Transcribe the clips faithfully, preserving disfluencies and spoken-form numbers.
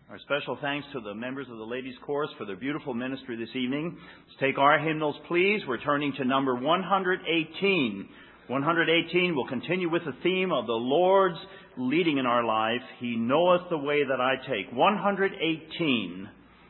Our special thanks to the members of the Ladies' Chorus for their beautiful ministry this evening. Let's take our hymnals, please. We're turning to number one hundred eighteen. one hundred eighteen will continue with the theme of the Lord's leading in our life. He knoweth the way that I take. one hundred eighteen.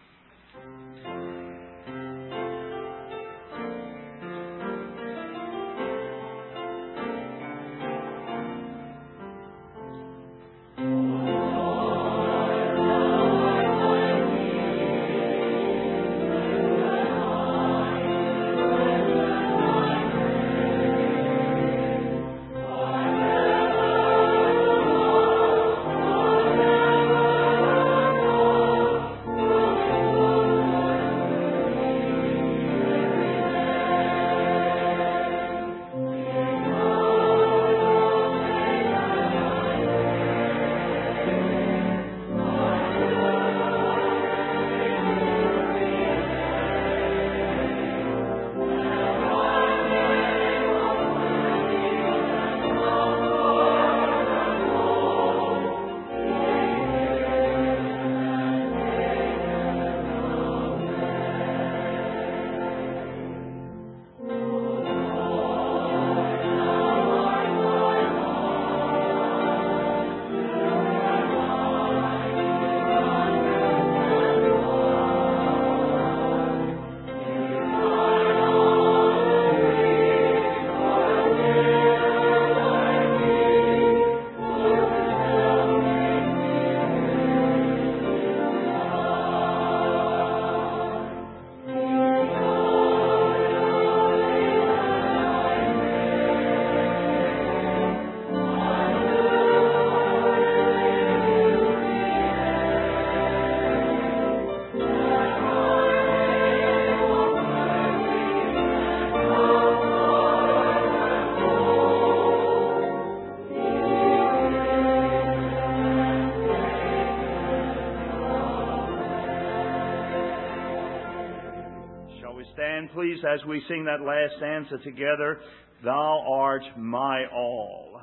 Please, as we sing that last stanza together, Thou art my all.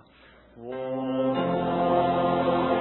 Oh.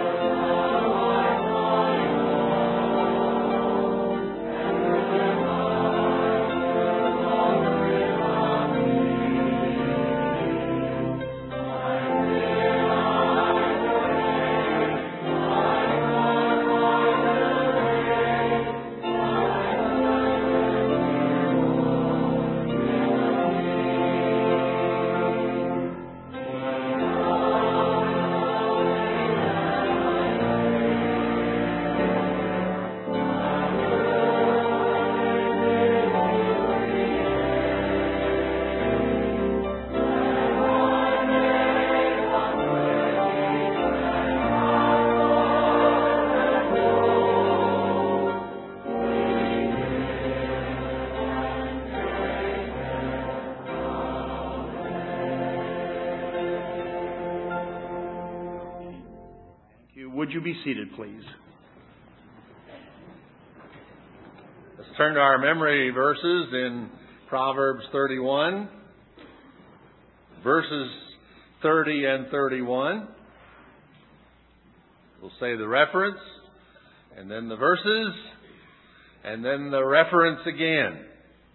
Would you be seated, please? Let's turn to our memory verses in Proverbs thirty-one, verses thirty and thirty-one. We'll say the reference, and then the verses, and then the reference again.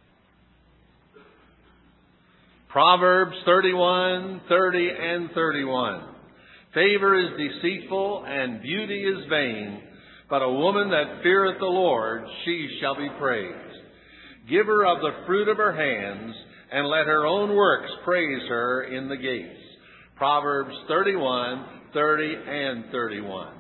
Proverbs thirty-one, thirty and thirty-one. Favor is deceitful, and beauty is vain, but a woman that feareth the Lord, she shall be praised. Give her of the fruit of her hands, and let her own works praise her in the gates. Proverbs thirty-one, thirty and thirty-one.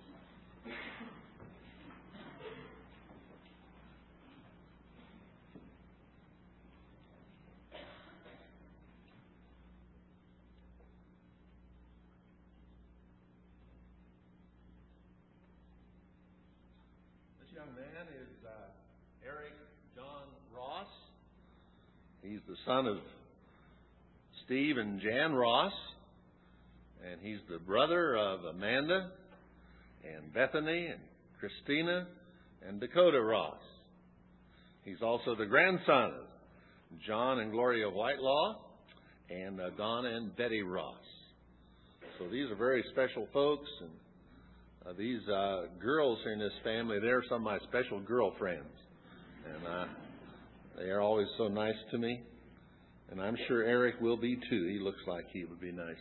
He's the son of Steve and Jan Ross, and he's the brother of Amanda and Bethany and Christina and Dakota Ross. He's also the grandson of John and Gloria Whitelaw and uh, Donna and Betty Ross. So these are very special folks, and Uh, these uh, girls here in this family, they're some of my special girlfriends. And uh, they are always so nice to me. And I'm sure Eric will be too. He looks like he would be nice.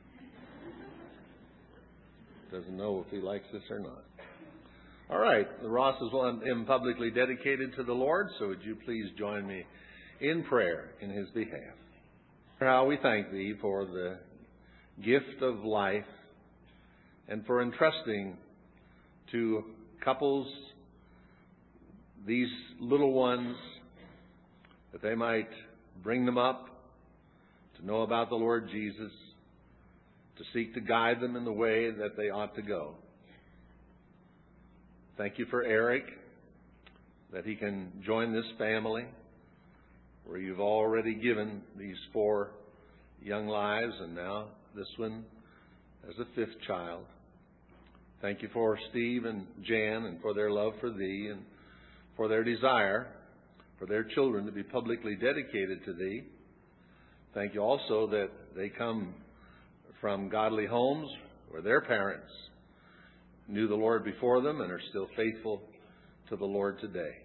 Doesn't know if he likes this or not. All right. The Ross is one him publicly dedicated to the Lord. So would you please join me in prayer in his behalf. How we thank thee for the gift of life and for entrusting to couples these little ones that they might bring them up to know about the Lord Jesus, to seek to guide them in the way that they ought to go. Thank you for Eric, that he can join this family where you've already given these four young lives and now this one as a fifth child. Thank you for Steve and Jan and for their love for thee and for their desire for their children to be publicly dedicated to thee. Thank you also that they come from godly homes where their parents knew the Lord before them and are still faithful to the Lord today.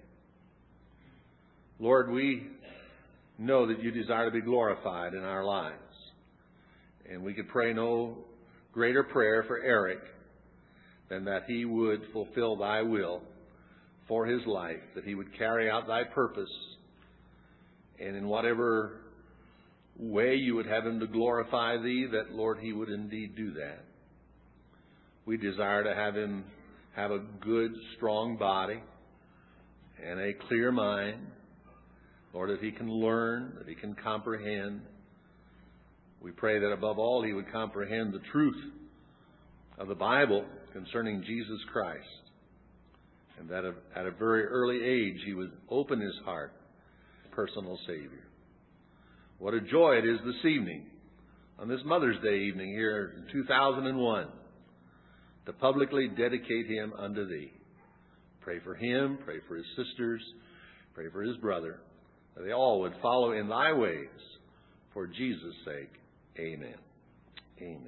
Lord, we know that you desire to be glorified in our lives. And we could pray no greater prayer for Eric than that he would fulfill thy will for his life, that he would carry out thy purpose, and in whatever way you would have him to glorify thee, that, Lord, he would indeed do that. We desire to have him have a good, strong body and a clear mind. Lord, that he can learn, that he can comprehend. We pray that above all he would comprehend the truth of the Bible concerning Jesus Christ, and that at a very early age he would open his heart to personal Savior. What a joy it is this evening, on this Mother's Day evening here in two thousand one, to publicly dedicate him unto thee. Pray for him, pray for his sisters, pray for his brother, that they all would follow in thy ways for Jesus' sake. Amen. Amen.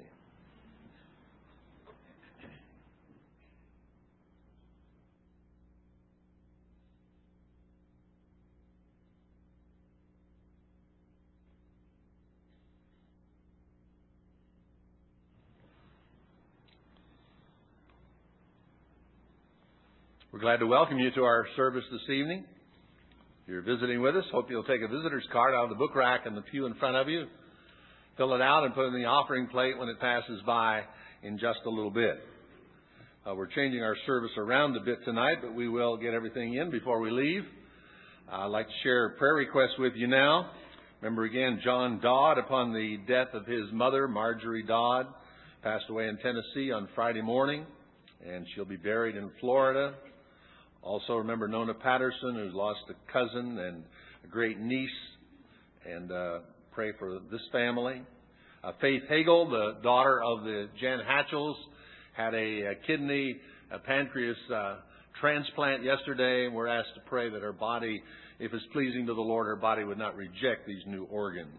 We're glad to welcome you to our service this evening. If you're visiting with us, hope you'll take a visitor's card out of the book rack in the pew in front of you. Fill it out and put it in the offering plate when it passes by in just a little bit. Uh, we're changing our service around a bit tonight, but we will get everything in before we leave. Uh, I'd like to share a prayer request with you now. Remember again, John Dodd, upon the death of his mother, Marjorie Dodd, passed away in Tennessee on Friday morning, and she'll be buried in Florida. Also remember Nona Patterson, who lost a cousin and a great niece, and uh, pray for this family. Uh, Faith Hagel, the daughter of the Jan Hatchells, had a, a kidney, a pancreas uh, transplant yesterday, and we're asked to pray that her body, if it's pleasing to the Lord, her body would not reject these new organs.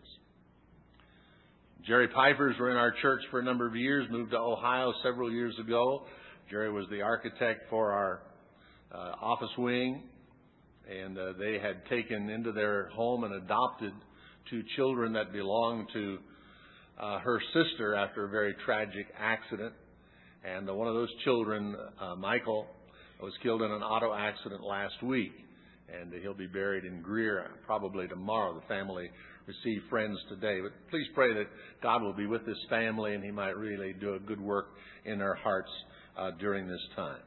Jerry Pipers were in our church for a number of years, moved to Ohio several years ago. Jerry was the architect for our Uh, office wing, and uh, they had taken into their home and adopted two children that belonged to uh, her sister after a very tragic accident. And uh, one of those children, uh, Michael, was killed in an auto accident last week, and uh, he'll be buried in Greer probably tomorrow. The family received friends today. But please pray that God will be with this family and he might really do a good work in their hearts uh, during this time.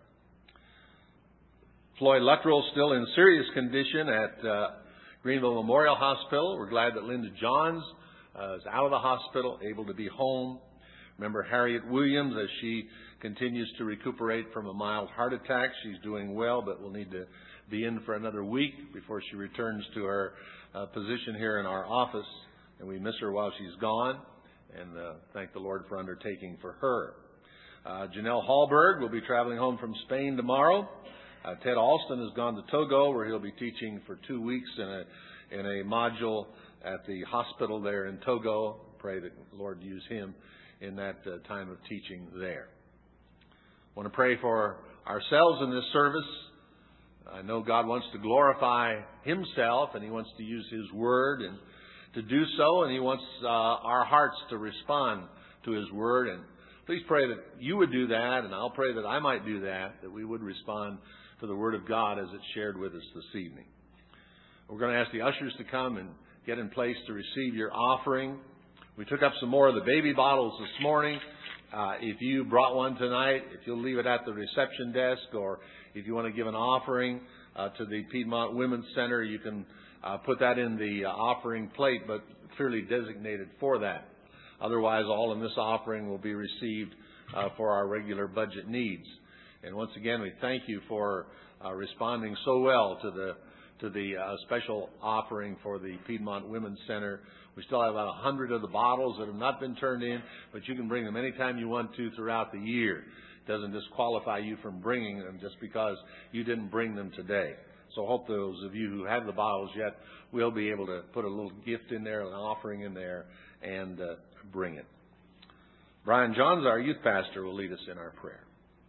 Floyd Luttrell, still in serious condition at uh, Greenville Memorial Hospital. We're glad that Linda Johns uh, is out of the hospital, able to be home. Remember Harriet Williams, as she continues to recuperate from a mild heart attack. She's doing well, but will need to be in for another week before she returns to her uh, position here in our office. And we miss her while she's gone, and uh, thank the Lord for undertaking for her. Uh, Janelle Hallberg will be traveling home from Spain tomorrow. Uh, Ted Alston has gone to Togo, where he'll be teaching for two weeks in a in a module at the hospital there in Togo. Pray that the Lord use him in that uh, time of teaching there. I want to pray for ourselves in this service. I know God wants to glorify Himself, and He wants to use His Word and to do so, and He wants uh, our hearts to respond to His Word. And please pray that you would do that, and I'll pray that I might do that, that we would respond to the Word of God as it's shared with us this evening. We're going to ask the ushers to come and get in place to receive your offering. We took up some more of the baby bottles this morning. Uh, if you brought one tonight, if you'll leave it at the reception desk, or if you want to give an offering uh, to the Piedmont Women's Center, you can uh, put that in the uh, offering plate, but clearly designated for that. Otherwise, all in this offering will be received uh, for our regular budget needs. And once again, we thank you for uh, responding so well to the to the uh, special offering for the Piedmont Women's Center. We still have about a hundred of the bottles that have not been turned in, but you can bring them anytime you want to throughout the year. It doesn't disqualify you from bringing them just because you didn't bring them today. So I hope those of you who have the bottles yet will be able to put a little gift in there, an offering in there, and uh, bring it. Brian Johns, our youth pastor, will lead us in our prayer.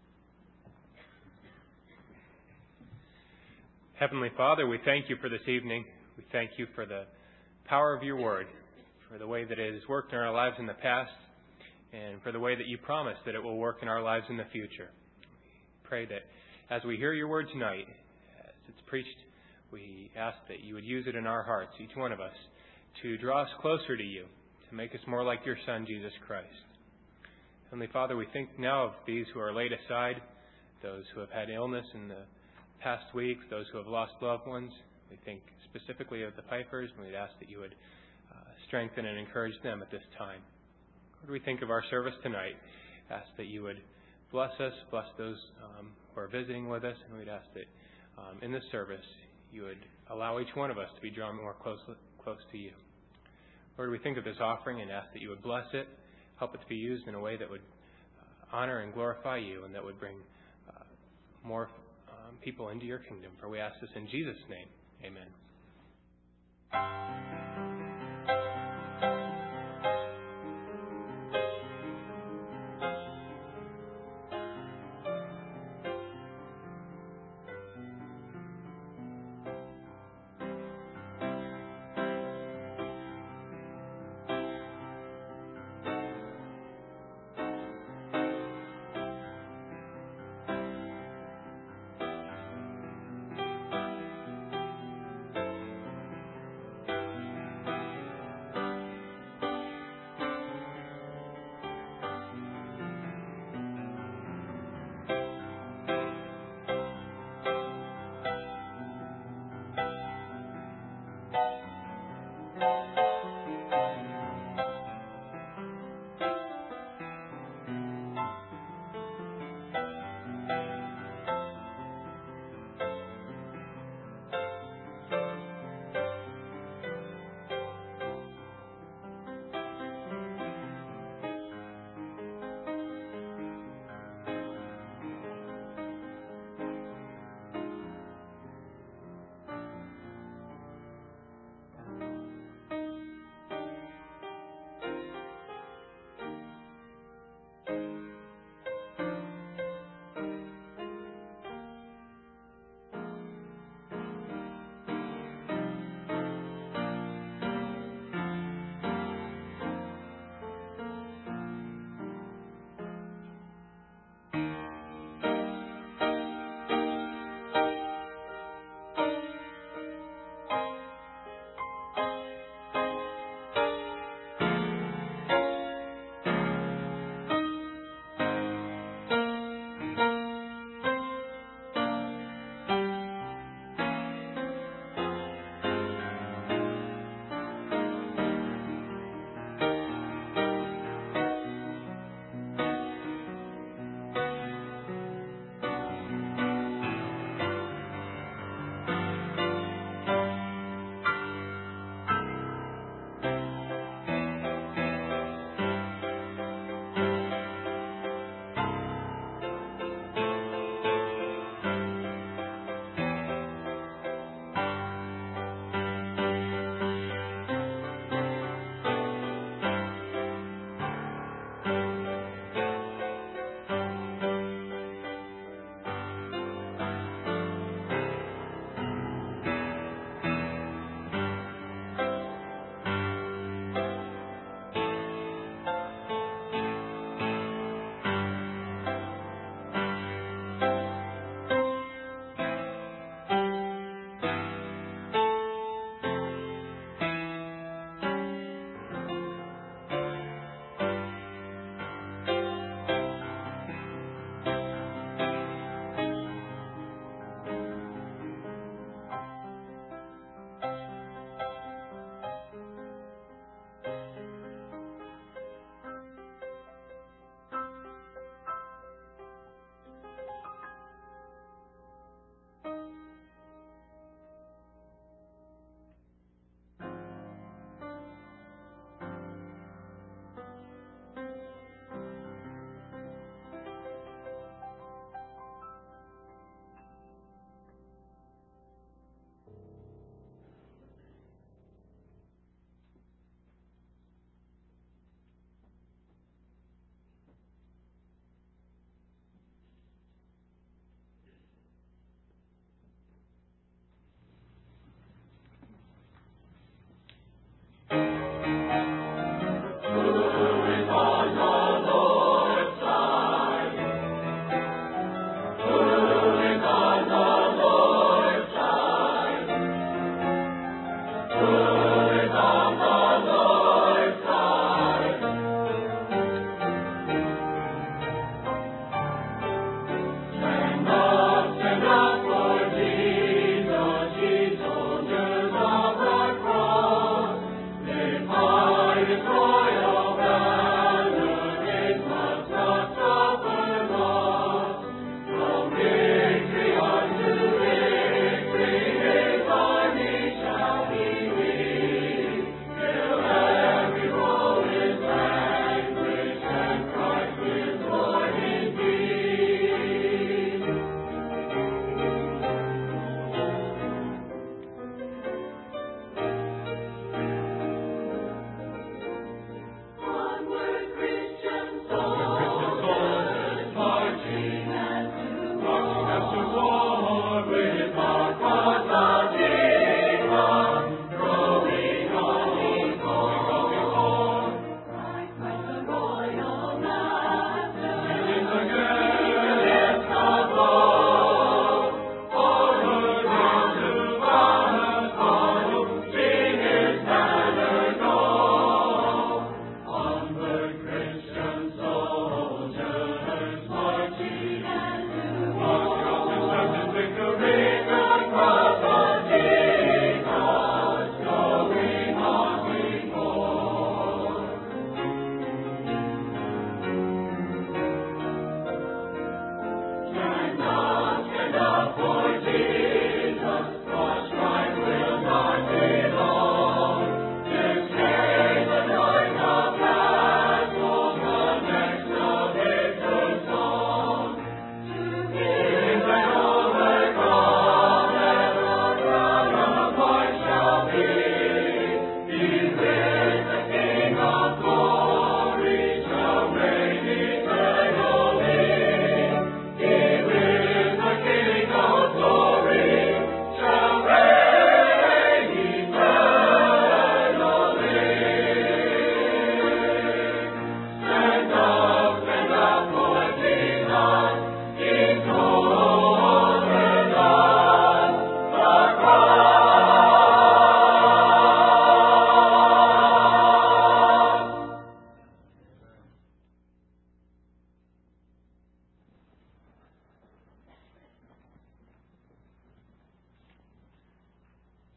Heavenly Father, we thank you for this evening. We thank you for the power of your word, for the way that it has worked in our lives in the past, and for the way that you promise that it will work in our lives in the future. We pray that as we hear your word tonight, as it's preached, we ask that you would use it in our hearts, each one of us, to draw us closer to you, to make us more like your Son, Jesus Christ. Heavenly Father, we think now of these who are laid aside, those who have had illness in the past weeks, those who have lost loved ones. We think specifically of the Pipers, and we'd ask that you would uh, strengthen and encourage them at this time. Lord, we think of our service tonight, ask that you would bless us, bless those um, who are visiting with us, and we'd ask that um, in this service you would allow each one of us to be drawn more close, close to you. Lord, we think of this offering and ask that you would bless it, help it to be used in a way that would uh, honor and glorify you, and that would bring uh, more um, people into your kingdom. For we ask this in Jesus' name. Amen.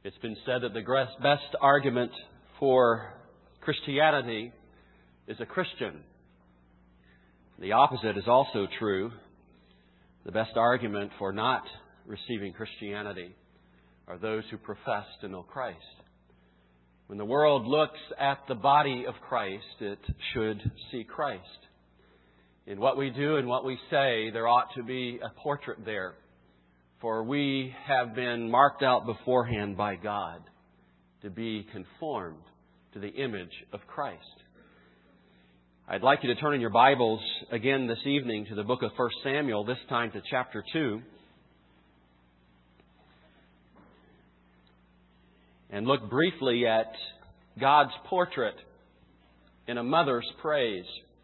It's been said that the gres- best argument for Christianity is a Christian. The opposite is also true. The best argument for not receiving Christianity are those who profess to know Christ. When the world looks at the body of Christ, it should see Christ. In what we do and what we say, there ought to be a portrait there. For we have been marked out beforehand by God to be conformed to the image of Christ. I'd like you to turn in your Bibles again this evening to the book of First Samuel, this time to chapter two. And look briefly at God's portrait in a mother's praise.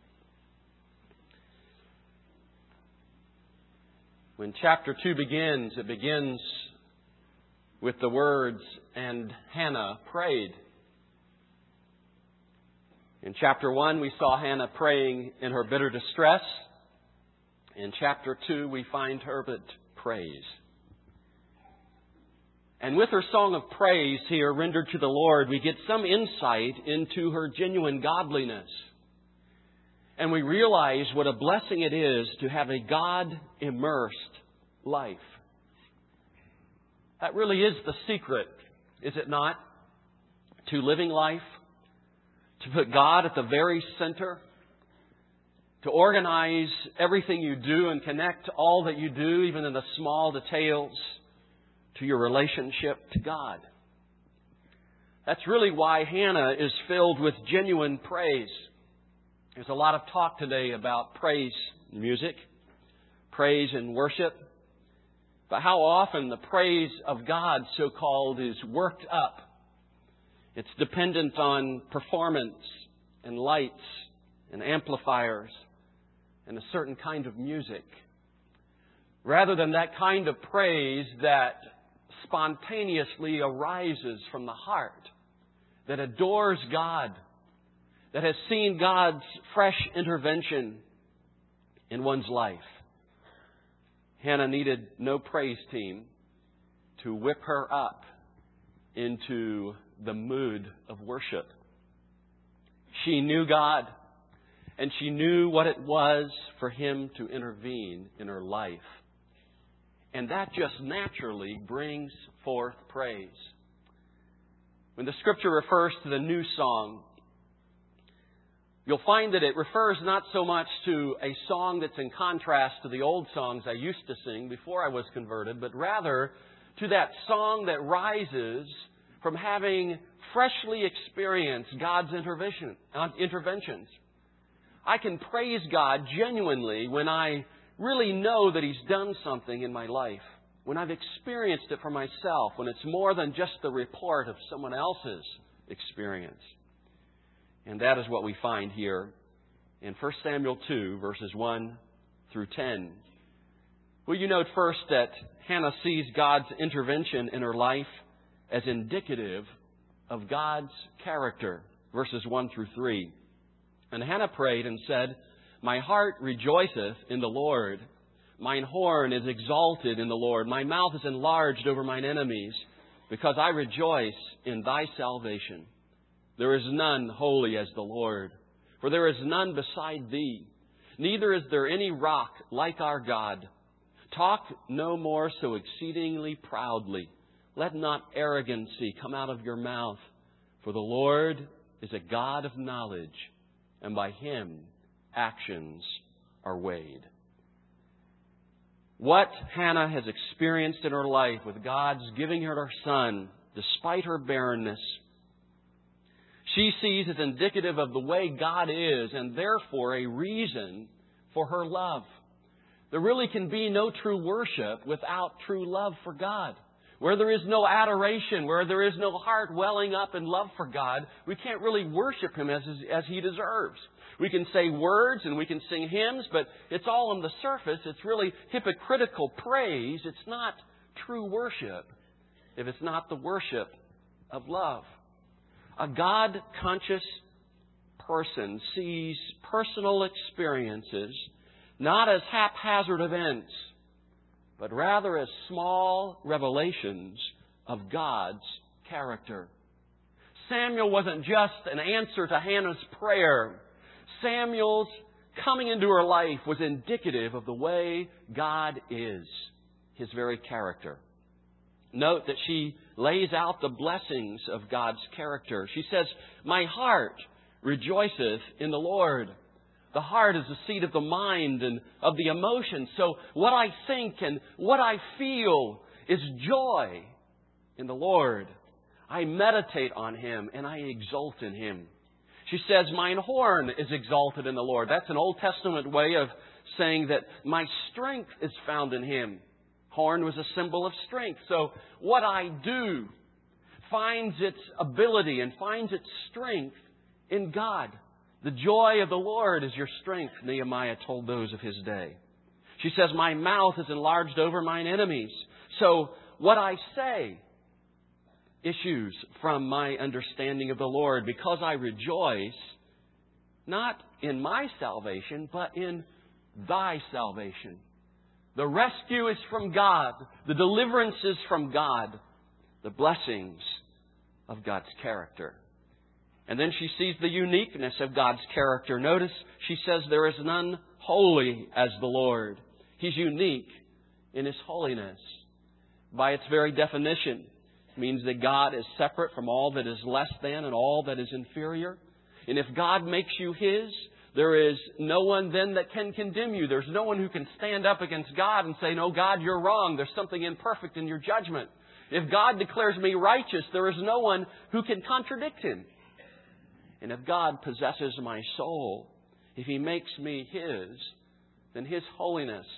When chapter two begins, it begins with the words, "And Hannah prayed." In chapter one, we saw Hannah praying in her bitter distress. In chapter two, we find her but praise. And with her song of praise here rendered to the Lord, we get some insight into her genuine godliness. And we realize what a blessing it is to have a God-immersed life. That really is the secret, is it not? To living life, to put God at the very center, to organize everything you do and connect all that you do, even in the small details, to your relationship to God. That's really why Hannah is filled with genuine praise. There's a lot of talk today about praise music, praise and worship. But how often the praise of God, so-called, is worked up. It's dependent on performance and lights and amplifiers and a certain kind of music. Rather than that kind of praise that spontaneously arises from the heart, that adores God, that has seen God's fresh intervention in one's life. Hannah needed no praise team to whip her up into the mood of worship. She knew God, and she knew what it was for Him to intervene in her life. And that just naturally brings forth praise. When the Scripture refers to the new song, you'll find that it refers not so much to a song that's in contrast to the old songs I used to sing before I was converted, but rather to that song that rises from having freshly experienced God's intervention, uh, interventions. I can praise God genuinely when I really know that He's done something in my life, when I've experienced it for myself, when it's more than just the report of someone else's experience. And that is what we find here in First Samuel two, verses one through ten. Will you note first that Hannah sees God's intervention in her life as indicative of God's character, verses one through three. And Hannah prayed and said, "My heart rejoiceth in the Lord. Mine horn is exalted in the Lord. My mouth is enlarged over mine enemies, because I rejoice in Thy salvation. There is none holy as the Lord, for there is none beside Thee. Neither is there any rock like our God. Talk no more so exceedingly proudly. Let not arrogancy come out of your mouth, for the Lord is a God of knowledge, and by Him actions are weighed." What Hannah has experienced in her life with God's giving her her son, despite her barrenness, she sees as indicative of the way God is, and therefore a reason for her love. There really can be no true worship without true love for God. Where there is no adoration, where there is no heart welling up in love for God, we can't really worship Him as, as He deserves. We can say words and we can sing hymns, but it's all on the surface. It's really hypocritical praise. It's not true worship if it's not the worship of love. A God-conscious person sees personal experiences not as haphazard events, but rather as small revelations of God's character. Samuel wasn't just an answer to Hannah's prayer. Samuel's coming into her life was indicative of the way God is, His very character. Note that she lays out the blessings of God's character. She says, "My heart rejoiceth in the Lord." The heart is the seat of the mind and of the emotions. So what I think and what I feel is joy in the Lord. I meditate on Him and I exult in Him. She says, "Mine horn is exalted in the Lord." That's an Old Testament way of saying that my strength is found in Him. Horn was a symbol of strength. So what I do finds its ability and finds its strength in God. The joy of the Lord is your strength, Nehemiah told those of his day. She says, "My mouth is enlarged over mine enemies." So what I say issues from my understanding of the Lord, because I rejoice not in my salvation, but in Thy salvation. The rescue is from God. The deliverance is from God. The blessings of God's character. And then she sees the uniqueness of God's character. Notice she says, "There is none holy as the Lord." He's unique in His holiness. By its very definition, it means that God is separate from all that is less than and all that is inferior. And if God makes you His, there is no one then that can condemn you. There's no one who can stand up against God and say, "No, God, you're wrong. There's something imperfect in your judgment." If God declares me righteous, there is no one who can contradict Him. And if God possesses my soul, if He makes me His, then His holiness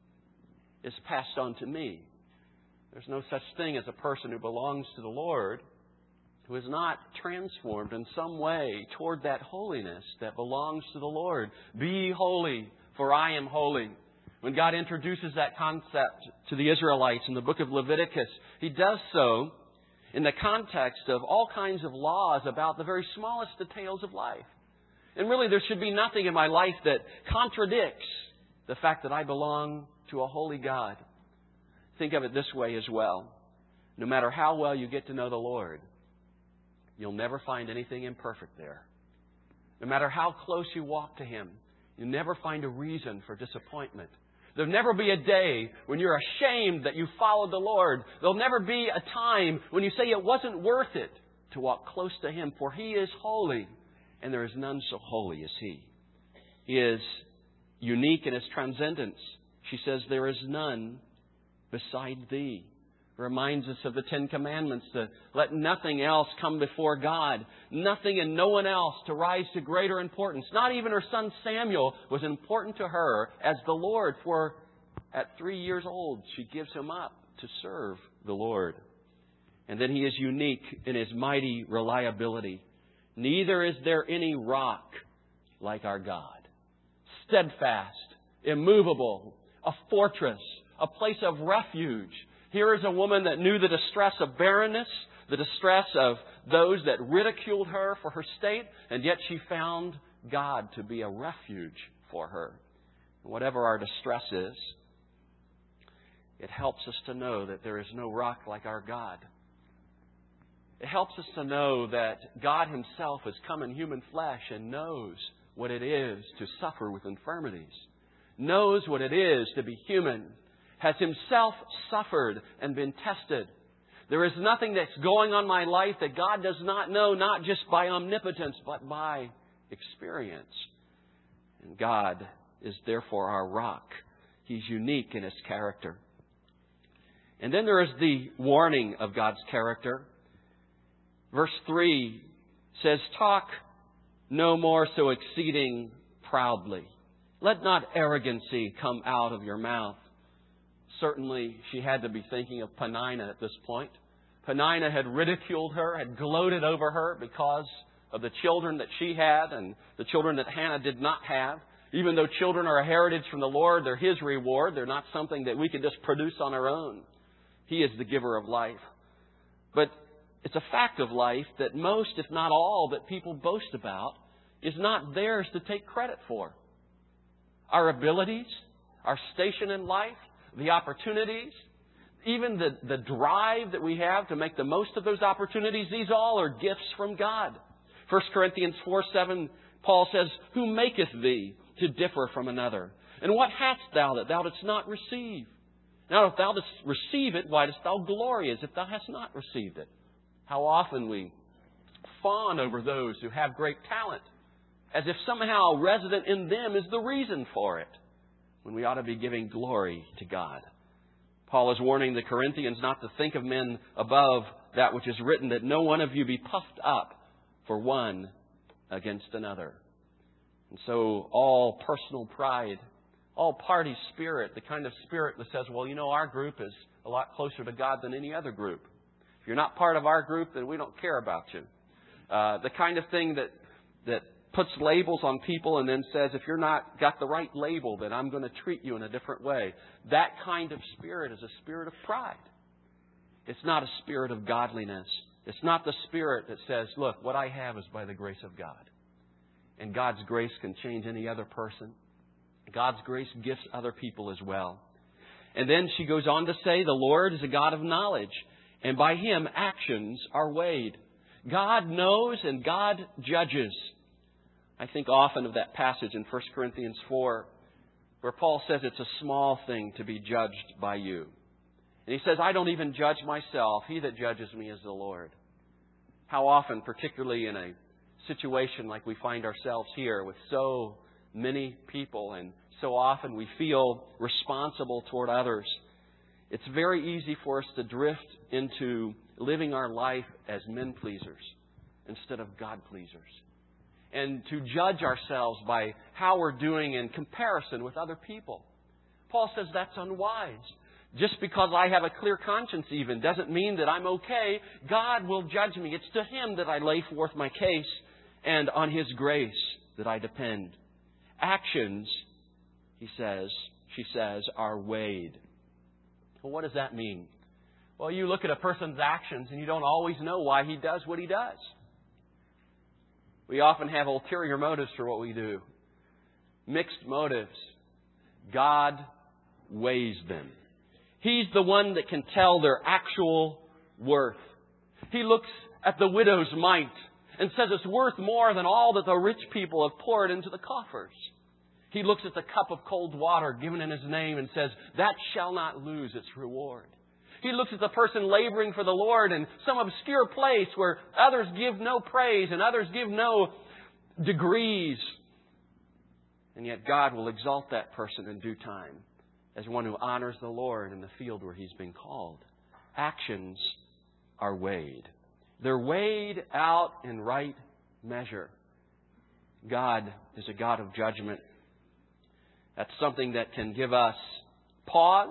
is passed on to me. There's no such thing as a person who belongs to the Lord who is not transformed in some way toward that holiness that belongs to the Lord. "Be holy, for I am holy." When God introduces that concept to the Israelites in the book of Leviticus, He does so in the context of all kinds of laws about the very smallest details of life. And really, there should be nothing in my life that contradicts the fact that I belong to a holy God. Think of it this way as well. No matter how well you get to know the Lord, you'll never find anything imperfect there. No matter how close you walk to Him, you'll never find a reason for disappointment. There'll never be a day when you're ashamed that you followed the Lord. There'll never be a time when you say it wasn't worth it to walk close to Him, for He is holy, and there is none so holy as He. He is unique in His transcendence. She says, "There is none beside Thee." Reminds us of the Ten Commandments to let nothing else come before God. Nothing and no one else to rise to greater importance. Not even her son Samuel was important to her as the Lord, for at three years old she gives him up to serve the Lord. And then He is unique in His mighty reliability. "Neither is there any rock like our God." Steadfast, immovable, a fortress, a place of refuge. Here is a woman that knew the distress of barrenness, the distress of those that ridiculed her for her state, and yet she found God to be a refuge for her. Whatever our distress is, it helps us to know that there is no rock like our God. It helps us to know that God Himself has come in human flesh and knows what it is to suffer with infirmities, knows what it is to be human, has Himself suffered and been tested. There is nothing that's going on in my life that God does not know, not just by omnipotence, but by experience. And God is therefore our rock. He's unique in His character. And then there is the warning of God's character. Verse three says, "Talk no more so exceeding proudly. Let not arrogancy come out of your mouth." Certainly, she had to be thinking of Peninnah at this point. Peninnah had ridiculed her, had gloated over her because of the children that she had and the children that Hannah did not have. Even though children are a heritage from the Lord, they're His reward. They're not something that we can just produce on our own. He is the giver of life. But it's a fact of life that most, if not all, that people boast about is not theirs to take credit for. Our abilities, our station in life, the opportunities, even the, the drive that we have to make the most of those opportunities, these all are gifts from God. First Corinthians four seven, Paul says, "Who maketh thee to differ from another? And what hast thou that thou didst not receive? Now if thou didst receive it, why dost thou glory as if thou hast not received it?" How often we fawn over those who have great talent, as if somehow resident in them is the reason for it, when we ought to be giving glory to God. Paul is warning the Corinthians not to think of men above that which is written, that no one of you be puffed up for one against another. And so all personal pride, all party spirit, the kind of spirit that says, well, you know, our group is a lot closer to God than any other group. If you're not part of our group, then we don't care about you. Uh, the kind of thing that that puts labels on people and then says, if you're not got the right label, then I'm going to treat you in a different way. That kind of spirit is a spirit of pride. It's not a spirit of godliness. It's not the spirit that says, look, what I have is by the grace of God. And God's grace can change any other person. God's grace gifts other people as well. And then she goes on to say, the Lord is a God of knowledge, and by Him actions are weighed. God knows and God judges. I think often of that passage in First Corinthians four, where Paul says it's a small thing to be judged by you. And he says, I don't even judge myself. He that judges me is the Lord. How often, particularly in a situation like we find ourselves here with so many people, and so often we feel responsible toward others, it's very easy for us to drift into living our life as men pleasers instead of God pleasers. And to judge ourselves by how we're doing in comparison with other people. Paul says that's unwise. Just because I have a clear conscience even doesn't mean that I'm okay. God will judge me. It's to Him that I lay forth my case, and on His grace that I depend. Actions, he says, she says, are weighed. Well, what does that mean? Well, you look at a person's actions and you don't always know why he does what he does. We often have ulterior motives for what we do. Mixed motives. God weighs them. He's the one that can tell their actual worth. He looks at the widow's mite and says it's worth more than all that the rich people have poured into the coffers. He looks at the cup of cold water given in His name and says, that shall not lose its reward. He looks at the person laboring for the Lord in some obscure place where others give no praise and others give no degrees. And yet God will exalt that person in due time as one who honors the Lord in the field where he's been called. Actions are weighed. They're weighed out in right measure. God is a God of judgment. That's something that can give us pause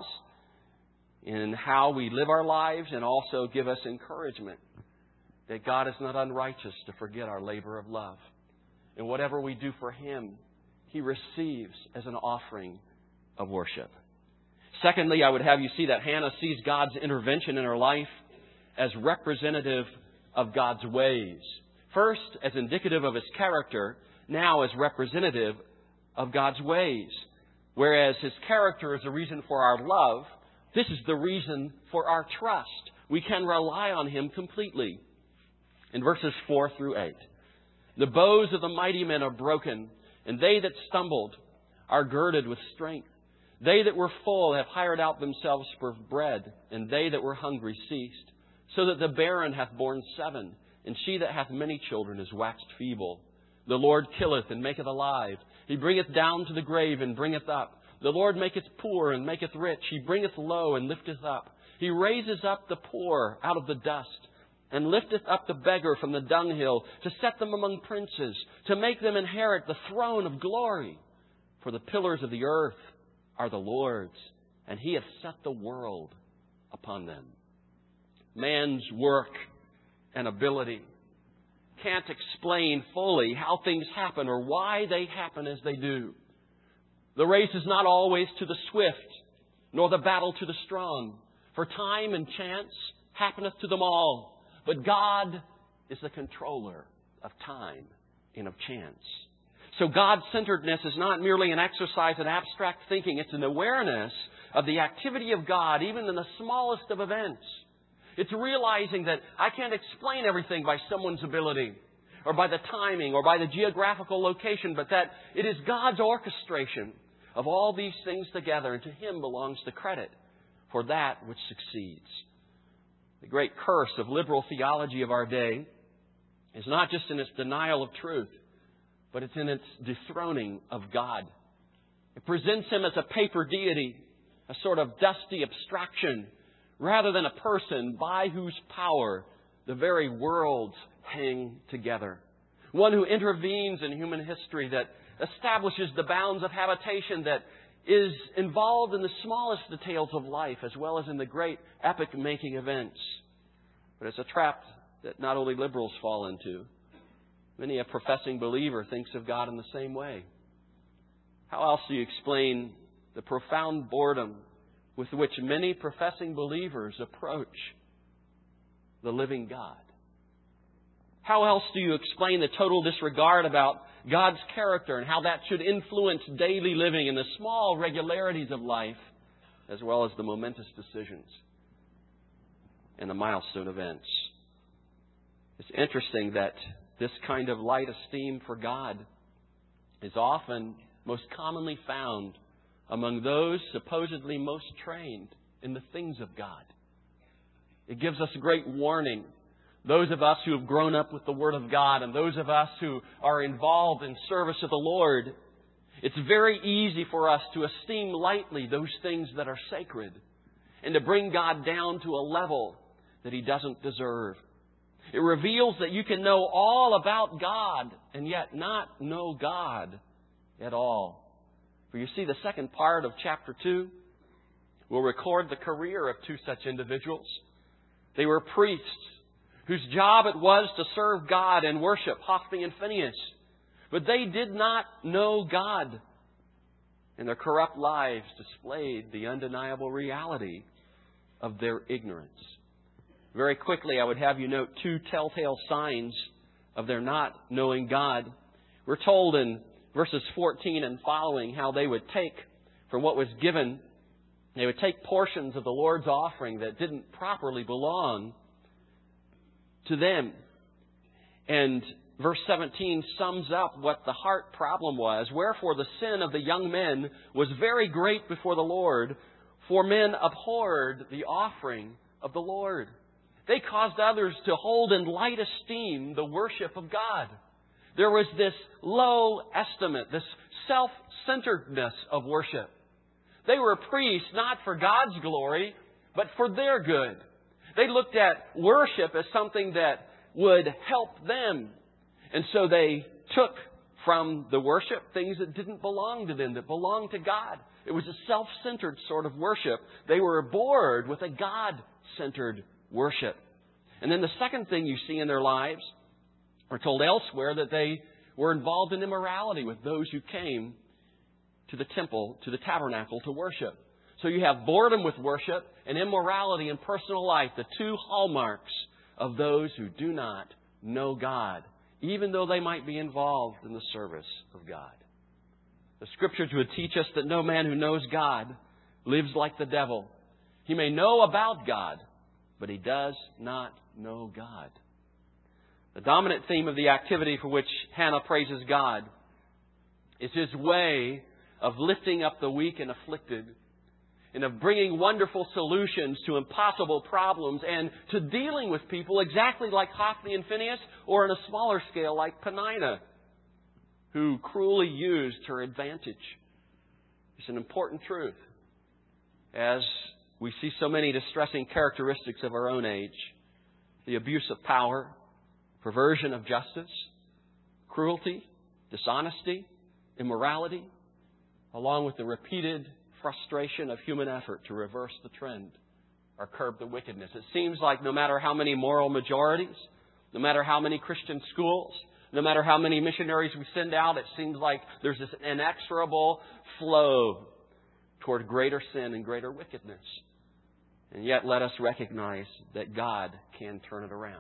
in how we live our lives and also give us encouragement that God is not unrighteous to forget our labor of love. And whatever we do for Him, He receives as an offering of worship. Secondly, I would have you see that Hannah sees God's intervention in her life as representative of God's ways. First, as indicative of His character, now as representative of God's ways. Whereas His character is the reason for our love, this is the reason for our trust. We can rely on Him completely. In verses four through eight, the bows of the mighty men are broken, and they that stumbled are girded with strength. They that were full have hired out themselves for bread, and they that were hungry ceased. So that the barren hath borne seven, and she that hath many children is waxed feeble. The Lord killeth and maketh alive. He bringeth down to the grave and bringeth up. The Lord maketh poor and maketh rich. He bringeth low and lifteth up. He raises up the poor out of the dust, and lifteth up the beggar from the dunghill, to set them among princes, to make them inherit the throne of glory. For the pillars of the earth are the Lord's, and He hath set the world upon them. Man's work and ability can't explain fully how things happen or why they happen as they do. The race is not always to the swift, nor the battle to the strong. For time and chance happeneth to them all. But God is the controller of time and of chance. So God-centeredness is not merely an exercise in abstract thinking. It's an awareness of the activity of God, even in the smallest of events. It's realizing that I can't explain everything by someone's ability, or by the timing, or by the geographical location, but that it is God's orchestration of all these things together, and to Him belongs the credit for that which succeeds. The great curse of liberal theology of our day is not just in its denial of truth, but it's in its dethroning of God. It presents Him as a paper deity, a sort of dusty abstraction, rather than a person by whose power the very worlds hang together. One who intervenes in human history, that establishes the bounds of habitation, that is involved in the smallest details of life as well as in the great epic-making events. But it's a trap that not only liberals fall into. Many a professing believer thinks of God in the same way. How else do you explain the profound boredom with which many professing believers approach the living God? How else do you explain the total disregard about God's character and how that should influence daily living and the small regularities of life, as well as the momentous decisions and the milestone events? It's interesting that this kind of light esteem for God is often most commonly found among those supposedly most trained in the things of God. It gives us great warning. Those of us who have grown up with the Word of God and those of us who are involved in service of the Lord, it's very easy for us to esteem lightly those things that are sacred and to bring God down to a level that He doesn't deserve. It reveals that you can know all about God and yet not know God at all. For you see, the second part of chapter two will record the career of two such individuals. They were priests whose job it was to serve God and worship, Hophni and Phinehas. But they did not know God. And their corrupt lives displayed the undeniable reality of their ignorance. Very quickly, I would have you note two telltale signs of their not knowing God. We're told in verses fourteen and following how they would take from what was given, they would take portions of the Lord's offering that didn't properly belong to them. And verse seventeen sums up what the heart problem was. Wherefore the sin of the young men was very great before the Lord, for men abhorred the offering of the Lord. They caused others to hold in light esteem the worship of God. There was this low estimate, this self-centeredness of worship. They were priests not for God's glory, but for their good. They looked at worship as something that would help them. And so they took from the worship things that didn't belong to them, that belonged to God. It was a self-centered sort of worship. They were bored with a God-centered worship. And then the second thing you see in their lives, we're told elsewhere that they were involved in immorality with those who came to the temple, to the tabernacle to worship. So you have boredom with worship and immorality in personal life, the two hallmarks of those who do not know God, even though they might be involved in the service of God. The Scriptures would teach us that no man who knows God lives like the devil. He may know about God, but he does not know God. The dominant theme of the activity for which Hannah praises God is His way of lifting up the weak and afflicted, and of bringing wonderful solutions to impossible problems, and to dealing with people exactly like Hophni and Phinehas, or on a smaller scale like Peninnah, who cruelly used her advantage. It's an important truth, as we see so many distressing characteristics of our own age: the abuse of power, perversion of justice, cruelty, dishonesty, immorality, along with the repeated frustration of human effort to reverse the trend or curb the wickedness. It seems like no matter how many moral majorities, no matter how many Christian schools, no matter how many missionaries we send out, it seems like there's this inexorable flow toward greater sin and greater wickedness. And yet let us recognize that God can turn it around.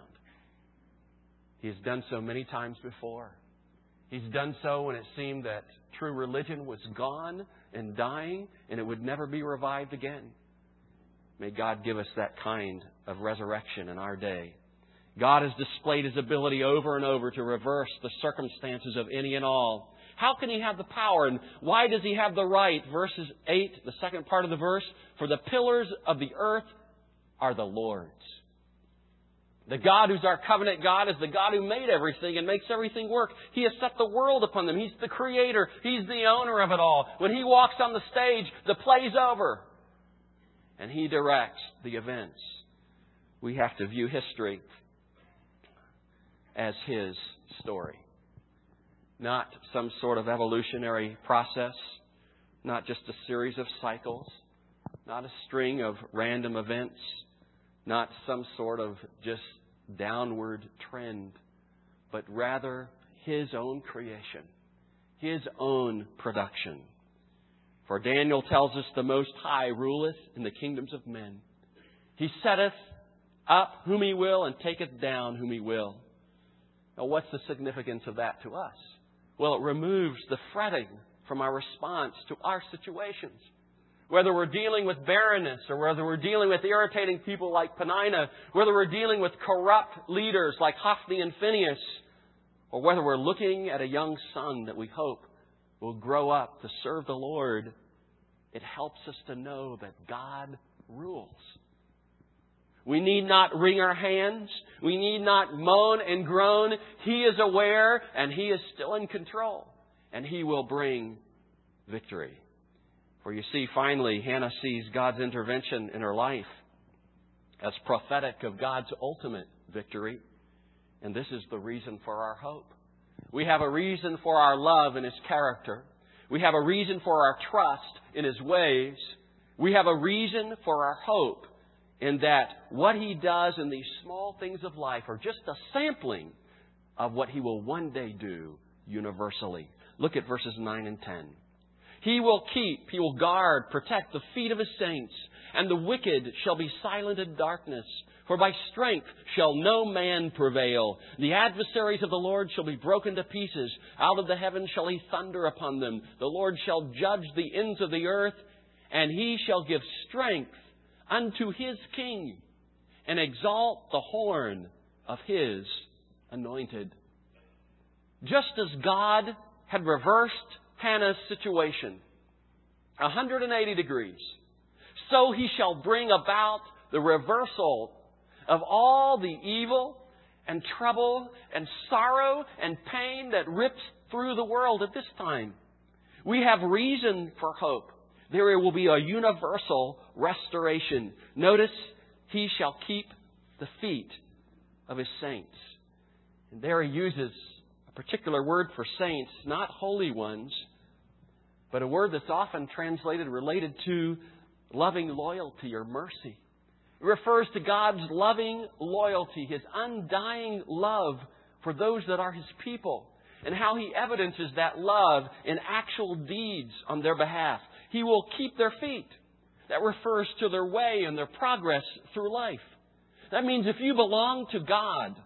He has done so many times before. He's done so when it seemed that true religion was gone and dying, and it would never be revived again. May God give us that kind of resurrection in our day. God has displayed His ability over and over to reverse the circumstances of any and all. How can He have the power, and why does He have the right? Verses eight, the second part of the verse, for the pillars of the earth are the Lord's. The God who's our covenant God is the God who made everything and makes everything work. He has set the world upon them. He's the creator. He's the owner of it all. When He walks on the stage, the play's over. And He directs the events. We have to view history as His story. Not some sort of evolutionary process. Not just a series of cycles. Not a string of random events. Not some sort of just downward trend, but rather His own creation, His own production. For Daniel tells us the Most High ruleth in the kingdoms of men. He setteth up whom He will and taketh down whom He will. Now, what's the significance of that to us? Well, it removes the fretting from our response to our situations. Whether we're dealing with barrenness, or whether we're dealing with irritating people like Peninnah, whether we're dealing with corrupt leaders like Hophni and Phinehas, or whether we're looking at a young son that we hope will grow up to serve the Lord, it helps us to know that God rules. We need not wring our hands. We need not moan and groan. He is aware, and He is still in control, and He will bring victory. For you see, finally, Hannah sees God's intervention in her life as prophetic of God's ultimate victory. And this is the reason for our hope. We have a reason for our love in His character. We have a reason for our trust in His ways. We have a reason for our hope in that what He does in these small things of life are just a sampling of what He will one day do universally. Look at verses nine and ten. He will keep, He will guard, protect the feet of His saints, and the wicked shall be silent in darkness. For by strength shall no man prevail. The adversaries of the Lord shall be broken to pieces. Out of the heavens shall He thunder upon them. The Lord shall judge the ends of the earth, and He shall give strength unto His king, and exalt the horn of His anointed. Just as God had reversed Hannah's situation one hundred eighty degrees, so He shall bring about the reversal of all the evil and trouble and sorrow and pain that rips through the world at this time. We have reason for hope. There will be a universal restoration. Notice, He shall keep the feet of His saints. And there He uses particular word for saints, not holy ones, but a word that's often translated related to loving loyalty or mercy. It refers to God's loving loyalty, His undying love for those that are His people, and how He evidences that love in actual deeds on their behalf. He will keep their feet. That refers to their way and their progress through life. That means if you belong to God,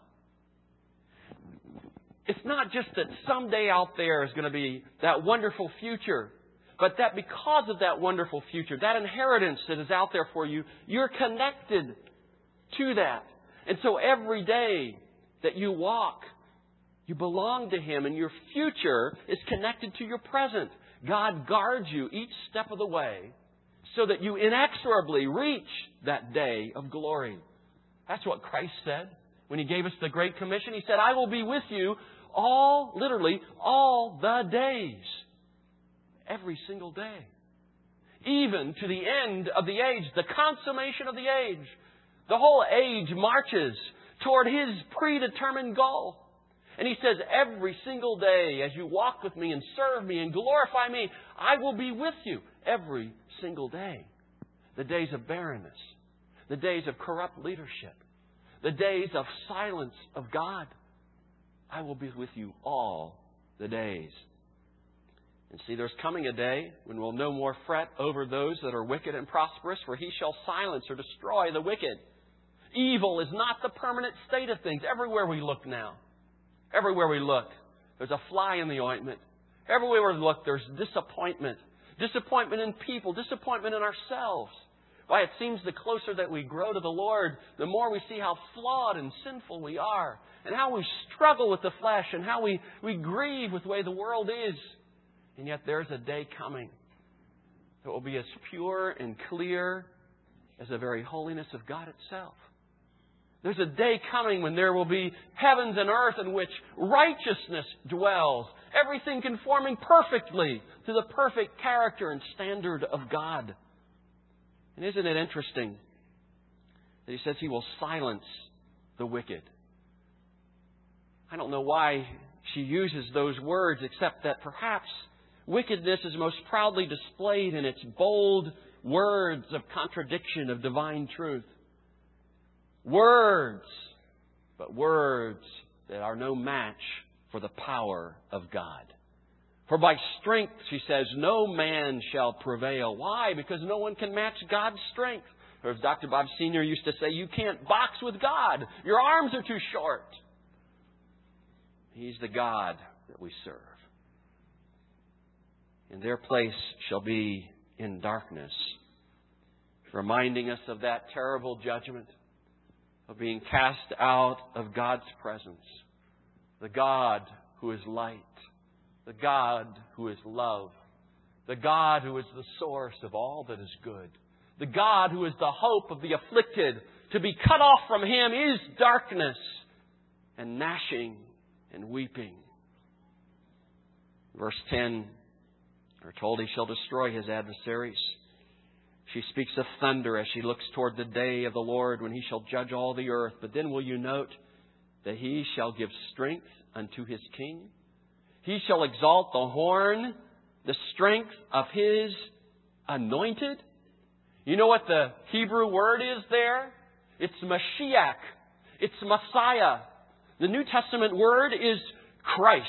it's not just that someday out there is going to be that wonderful future, but that because of that wonderful future, that inheritance that is out there for you, you're connected to that. And so every day that you walk, you belong to Him, and your future is connected to your present. God guards you each step of the way so that you inexorably reach that day of glory. That's what Christ said when He gave us the Great Commission. He said, I will be with you all, literally, all the days. Every single day. Even to the end of the age, the consummation of the age. The whole age marches toward His predetermined goal. And He says, every single day as you walk with Me and serve Me and glorify Me, I will be with you every single day. The days of barrenness. The days of corrupt leadership. The days of silence of God. I will be with you all the days. And see, there's coming a day when we'll no more fret over those that are wicked and prosperous, for He shall silence or destroy the wicked. Evil is not the permanent state of things. Everywhere we look now, everywhere we look, there's a fly in the ointment. Everywhere we look, there's disappointment. disappointment in people, disappointment in ourselves. Why, it seems the closer that we grow to the Lord, the more we see how flawed and sinful we are, and how we struggle with the flesh, and how we, we grieve with the way the world is. And yet there's a day coming that will be as pure and clear as the very holiness of God itself. There's a day coming when there will be heavens and earth in which righteousness dwells, everything conforming perfectly to the perfect character and standard of God. And isn't it interesting that He says He will silence the wicked? I don't know why she uses those words, except that perhaps wickedness is most proudly displayed in its bold words of contradiction of divine truth. Words, but words that are no match for the power of God. For by strength, she says, no man shall prevail. Why? Because no one can match God's strength. Or as Doctor Bob Senior used to say, you can't box with God. Your arms are too short. He's the God that we serve. And their place shall be in darkness, reminding us of that terrible judgment of being cast out of God's presence. The God who is light. The God who is love. The God who is the source of all that is good. The God who is the hope of the afflicted. To be cut off from Him is darkness and gnashing and weeping. Verse ten, we're told He shall destroy His adversaries. She speaks of thunder as she looks toward the day of the Lord when He shall judge all the earth. But then will you note that He shall give strength unto His king? He shall exalt the horn, the strength of His anointed. You know what the Hebrew word is there? It's Mashiach. It's Messiah. The New Testament word is Christ.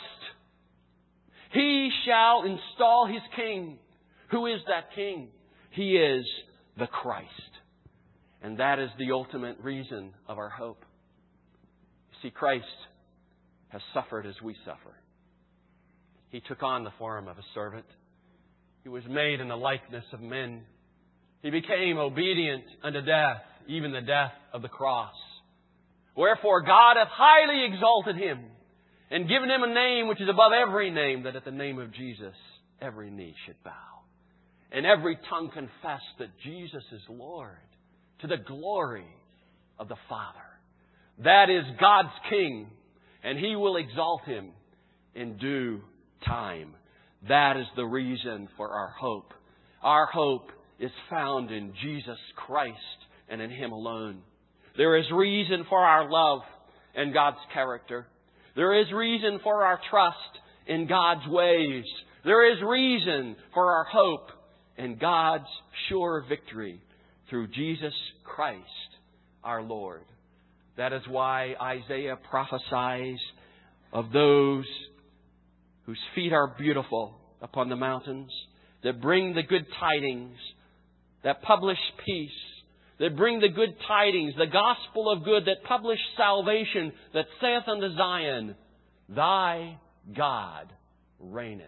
He shall install His king. Who is that king? He is the Christ. And that is the ultimate reason of our hope. You see, Christ has suffered as we suffer. He took on the form of a servant. He was made in the likeness of men. He became obedient unto death, even the death of the cross. Wherefore God hath highly exalted Him and given Him a name which is above every name, that at the name of Jesus every knee should bow, and every tongue confess that Jesus is Lord, to the glory of the Father. That is God's King, and He will exalt Him in due time. That is the reason for our hope. Our hope is found in Jesus Christ and in Him alone. There is reason for our love in God's character. There is reason for our trust in God's ways. There is reason for our hope in God's sure victory through Jesus Christ our Lord. That is why Isaiah prophesies of those whose feet are beautiful upon the mountains, that bring the good tidings, that publish peace, that bring the good tidings, the gospel of good, that publish salvation, that saith unto Zion, Thy God reigneth.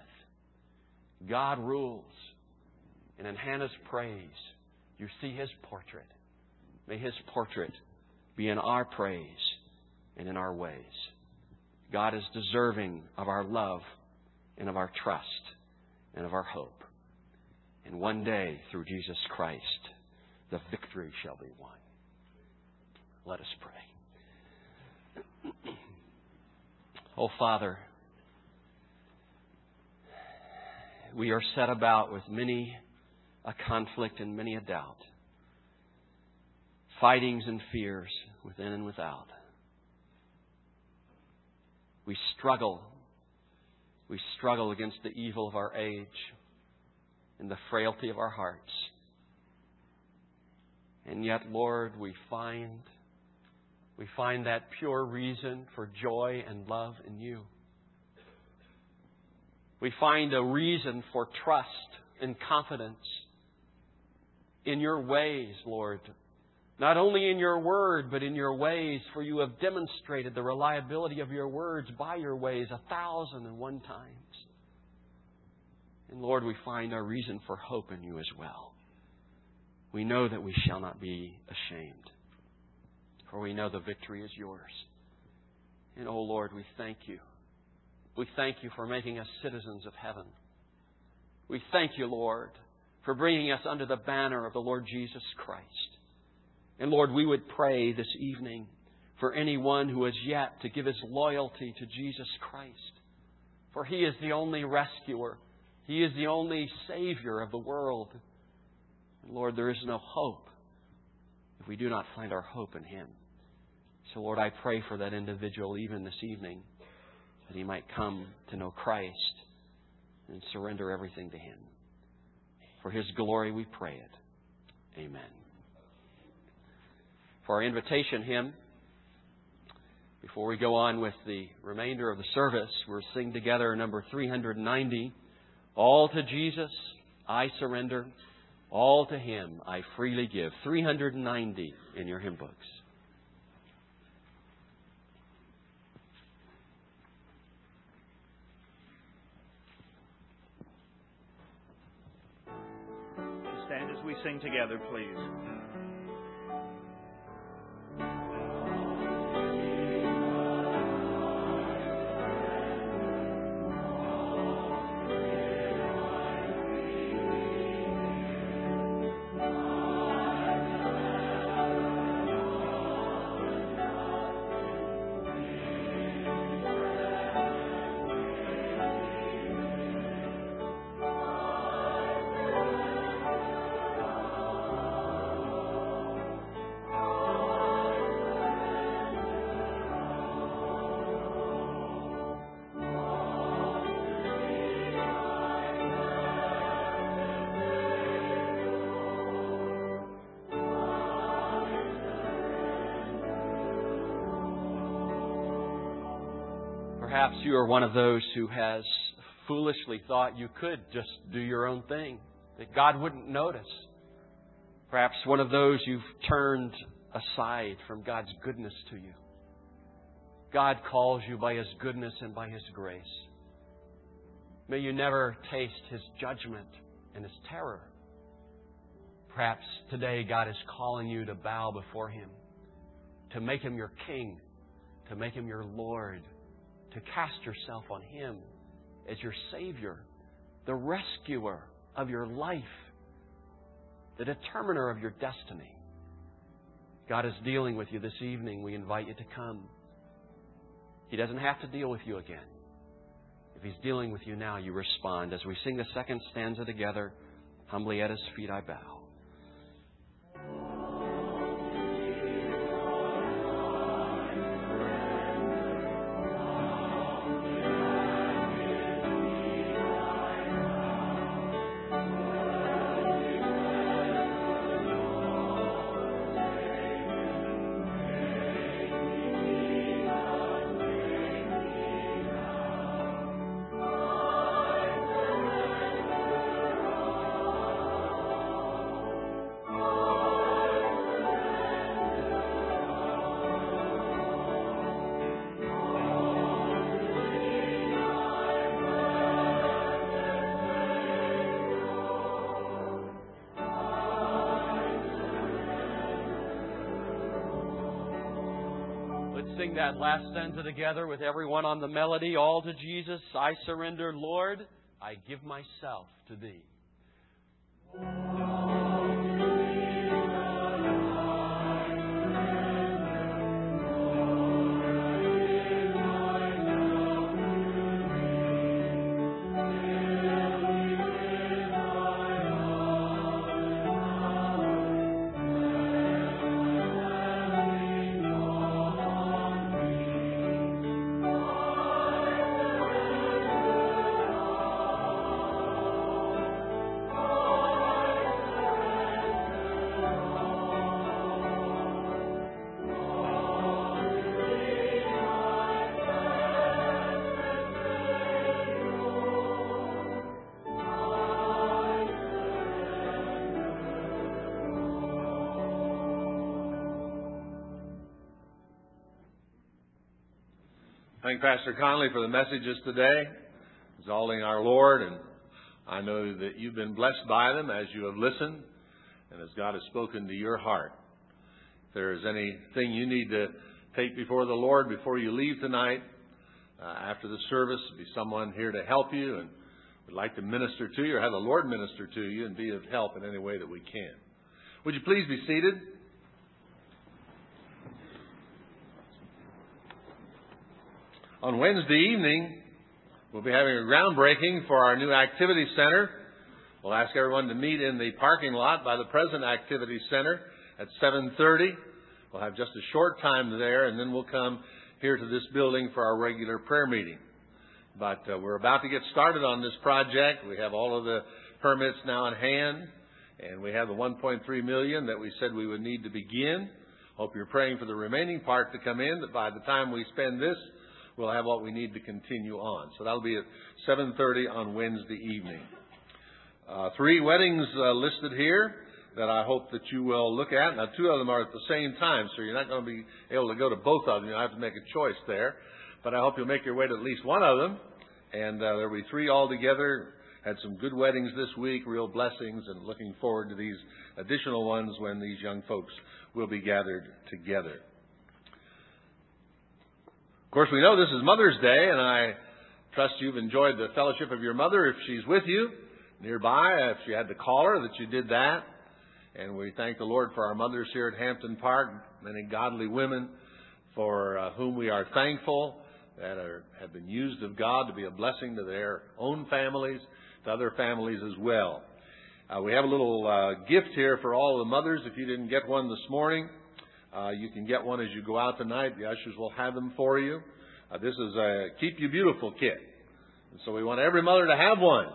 God rules. And in Hannah's praise, you see His portrait. May His portrait be in our praise and in our ways. God is deserving of our love and of our trust and of our hope. And one day, through Jesus Christ, the victory shall be won. Let us pray. Oh, Father, we are set about with many a conflict and many a doubt, fightings and fears within and without. We struggle. We struggle against the evil of our age and the frailty of our hearts. And yet, Lord, we find we find that pure reason for joy and love in You. We find a reason for trust and confidence in Your ways, Lord. Not only in Your word, but in Your ways, for You have demonstrated the reliability of Your words by Your ways a thousand and one times. And Lord, we find our reason for hope in you as well. We know that we shall not be ashamed, for we know the victory is yours. And, oh Lord, we thank you. We thank you for making us citizens of heaven. We thank you, Lord, for bringing us under the banner of the Lord Jesus Christ. And Lord, we would pray this evening for anyone who has yet to give his loyalty to Jesus Christ. For He is the only rescuer. He is the only Savior of the world. And Lord, there is no hope if we do not find our hope in Him. So Lord, I pray for that individual even this evening, that he might come to know Christ and surrender everything to Him. For His glory we pray it. Amen. For our invitation hymn, before we go on with the remainder of the service, we'll sing together number three ninety. All to Jesus I surrender, all to Him I freely give. three ninety in your hymn books. Stand as we sing together, please. Perhaps you are one of those who has foolishly thought you could just do your own thing, that God wouldn't notice. Perhaps one of those you've turned aside from God's goodness to you. God calls you by His goodness and by His grace. May you never taste His judgment and His terror. Perhaps today God is calling you to bow before Him, to make Him your King, to make Him your Lord, to cast yourself on Him as your Savior, the rescuer of your life, the determiner of your destiny. God is dealing with you this evening. We invite you to come. He doesn't have to deal with you again. If He's dealing with you now, you respond. As we sing the second stanza together, humbly at His feet I bow. Sing that last stanza together with everyone on the melody. All to Jesus I surrender, Lord, I give myself to Thee. Thank Pastor Conley for the messages today, exalting our Lord and I know that you've been blessed by them as you have listened and as God has spoken to your heart. If there is anything you need to take before the Lord before you leave tonight, uh, after the service, be someone here to help you and would like to minister to you or have the Lord minister to you and be of help in any way that we can. Would you please be seated? On Wednesday evening, we'll be having a groundbreaking for our new activity center. We'll ask everyone to meet in the parking lot by the present activity center at seven thirty. We'll have just a short time there, and then we'll come here to this building for our regular prayer meeting. But uh, we're about to get started on this project. We have all of the permits now in hand, and we have the one point three million dollars that we said we would need to begin. Hope you're praying for the remaining part to come in, that by the time we spend this, we'll have what we need to continue on. So that'll be at seven thirty on Wednesday evening. Uh, three weddings uh, listed here that I hope that you will look at. Now, two of them are at the same time, so you're not going to be able to go to both of them. You'll have to make a choice there. But I hope you'll make your way to at least one of them. And uh, there'll be three altogether. Had some good weddings this week, real blessings, and looking forward to these additional ones when these young folks will be gathered together. Of course, we know this is Mother's Day, and I trust you've enjoyed the fellowship of your mother if she's with you nearby. If you had to call her, that you did that. And we thank the Lord for our mothers here at Hampton Park, many godly women for uh, whom we are thankful, that are, have been used of God to be a blessing to their own families, to other families as well. Uh, we have a little uh, gift here for all the mothers. If you didn't get one this morning, uh, you can get one as you go out tonight. The ushers will have them for you. Uh, this is a Keep You Beautiful kit. And so we want every mother to have one.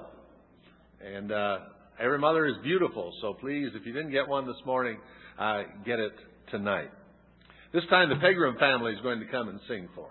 And uh, every mother is beautiful. So please, if you didn't get one this morning, uh, get it tonight. This time the Pegram family is going to come and sing for us.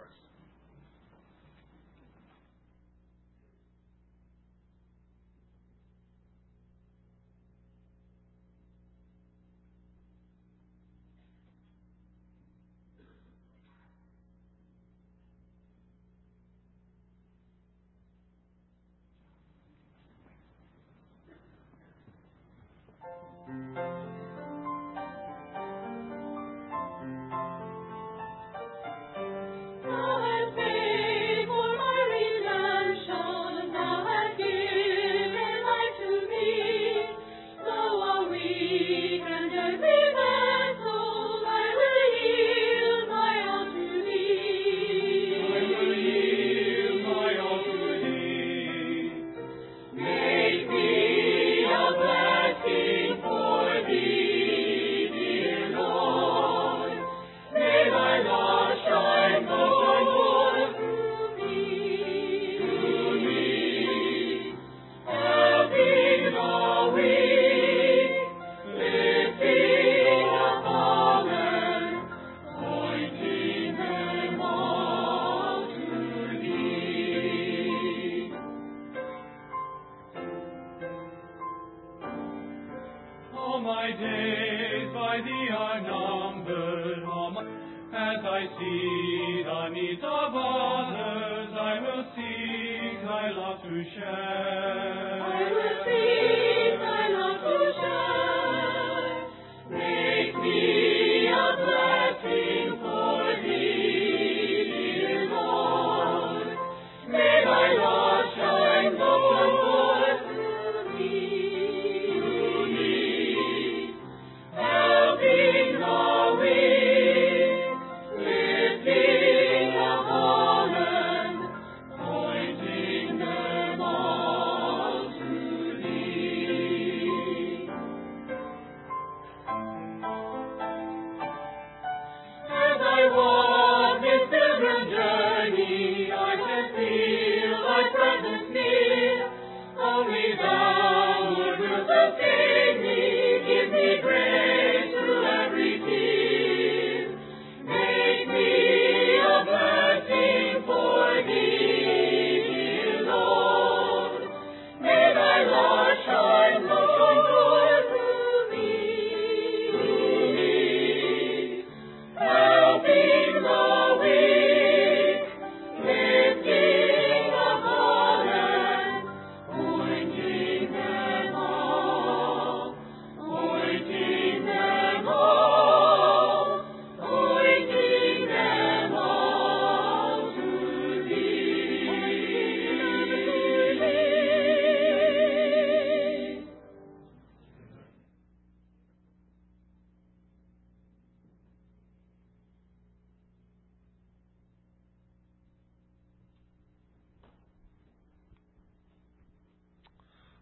Pointing them all to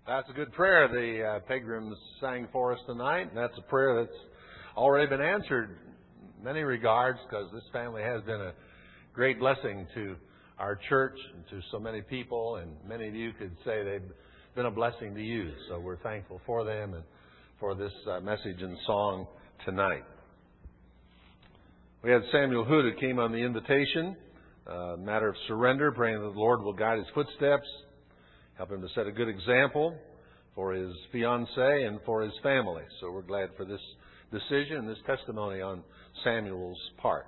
That's a good prayer the uh, Pilgrims sang for us tonight. And that's a prayer that's already been answered in many regards, because this family has been a great blessing to our church and to so many people. And many of you could say they've been a blessing to you. So we're thankful for them and for this uh, message and song tonight. We had Samuel Hood who came on the invitation, uh, matter of surrender, praying that the Lord will guide his footsteps, help him to set a good example for his fiancée and for his family. So we're glad for this decision and this testimony on Samuel's part.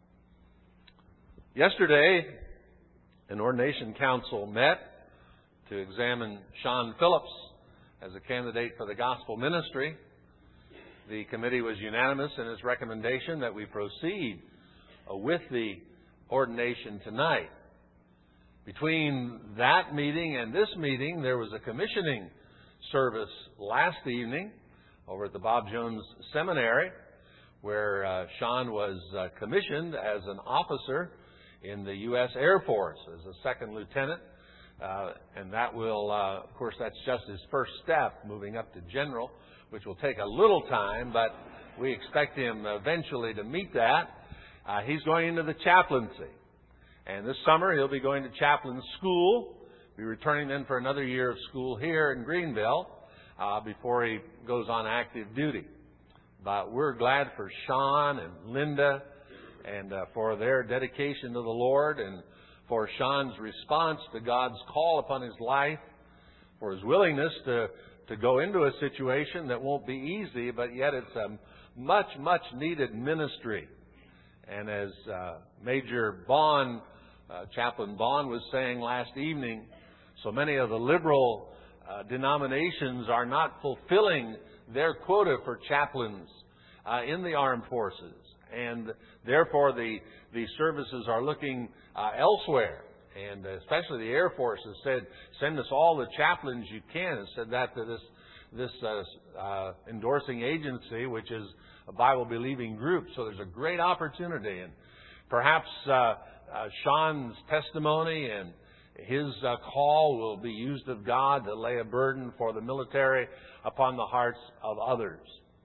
Yesterday, an ordination council met to examine Sean Phillips as a candidate for the gospel ministry. The committee was unanimous in its recommendation that we proceed with the ordination tonight. Between that meeting and this meeting, there was a commissioning service last evening over at the Bob Jones Seminary, where uh, Sean was uh, commissioned as an officer in the U S Air Force as a second lieutenant. Uh, and that will, uh, of course, that's just his first step, moving up to general, which will take a little time, but we expect him eventually to meet that. Uh, he's going into the chaplaincy. And this summer, he'll be going to chaplain school, be returning then for another year of school here in Greenville uh, before he goes on active duty. But we're glad for Sean and Linda and uh, for their dedication to the Lord, and for Sean's response to God's call upon his life, for his willingness to, to go into a situation that won't be easy, but yet it's a much, much needed ministry. And as uh, Major Bond, uh, Chaplain Bond was saying last evening, so many of the liberal uh, denominations are not fulfilling their quota for chaplains uh, in the armed forces. And therefore the, the services are looking uh, elsewhere. And especially the Air Force has said, send us all the chaplains you can. Has said that to this, this uh, uh, endorsing agency, which is a Bible-believing group. So there's a great opportunity. And perhaps uh, uh, Sean's testimony and his uh, call will be used of God to lay a burden for the military upon the hearts of others.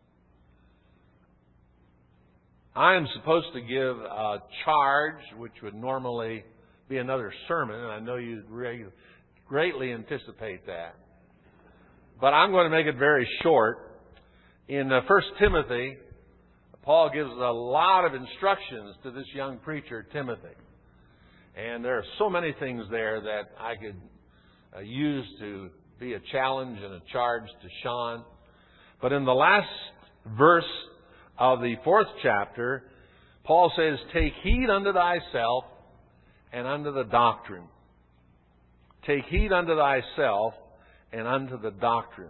I am supposed to give a charge, which would normally be another sermon, and I know you greatly anticipate that. But I'm going to make it very short. In First Timothy, Paul gives a lot of instructions to this young preacher, Timothy. And there are so many things there that I could uh, use to be a challenge and a charge to Sean. But in the last verse of the fourth chapter, Paul says, take heed unto thyself and unto the doctrine. Take heed unto thyself and unto the doctrine.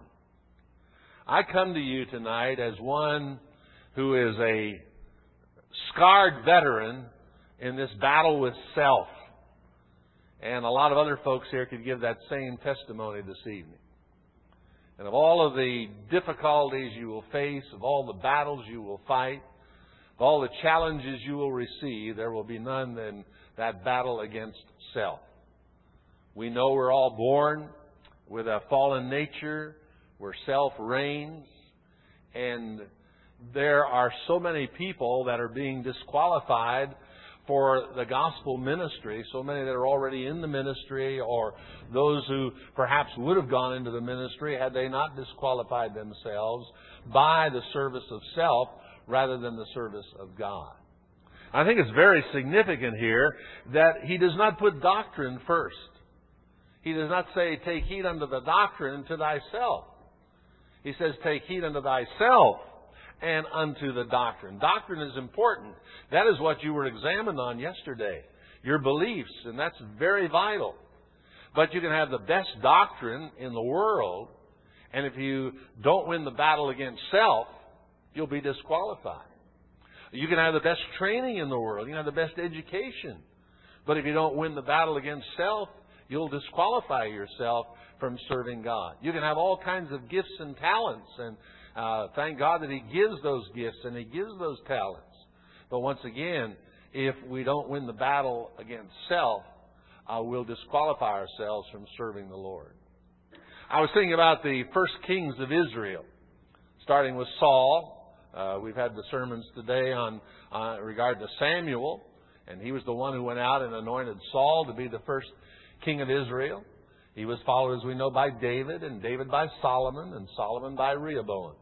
I come to you tonight as one who is a scarred veteran in this battle with self. And a lot of other folks here could give that same testimony this evening. And of all of the difficulties you will face, of all the battles you will fight, of all the challenges you will receive, there will be none than that battle against self. We know we're all born with a fallen nature where self reigns, and there are so many people that are being disqualified for the gospel ministry, so many that are already in the ministry, or those who perhaps would have gone into the ministry had they not disqualified themselves by the service of self rather than the service of God. I think it's very significant here that he does not put doctrine first. He does not say, take heed unto the doctrine to thyself. He says, take heed unto thyself and unto the doctrine. Doctrine is important. That is what you were examined on yesterday. Your beliefs, and that's very vital. But you can have the best doctrine in the world, and if you don't win the battle against self, you'll be disqualified. You can have the best training in the world. You can have the best education. But if you don't win the battle against self, you'll disqualify yourself from serving God. You can have all kinds of gifts and talents, and uh, thank God that He gives those gifts and He gives those talents. But once again, if we don't win the battle against self, uh, we'll disqualify ourselves from serving the Lord. I was thinking about the first kings of Israel, starting with Saul. Uh, we've had the sermons today on uh, regard to Samuel, and he was the one who went out and anointed Saul to be the first king of Israel. He was followed, as we know, by David, and David by Solomon, and Solomon by Rehoboam.